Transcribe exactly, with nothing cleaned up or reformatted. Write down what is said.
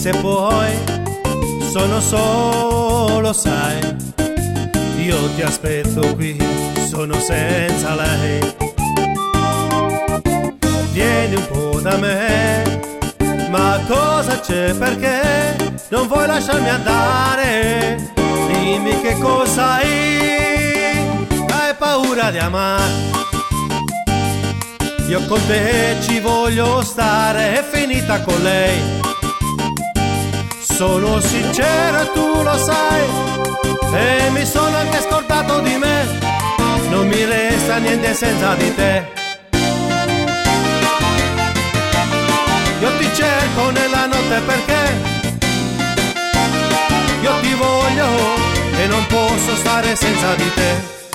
se puoi, sono solo, sai, io ti aspetto qui, sono senza lei. Vieni un po' da me, ma cosa c'è, perché non vuoi lasciarmi andare? Dimmi che cosa hai, hai paura di amare. Io con te ci voglio stare, è finita con lei. Sono sincero e tu lo sai, e mi sono anche scordato di me. Non mi resta niente senza di te. Io ti cerco nella notte perché io ti voglio e non posso stare senza di te.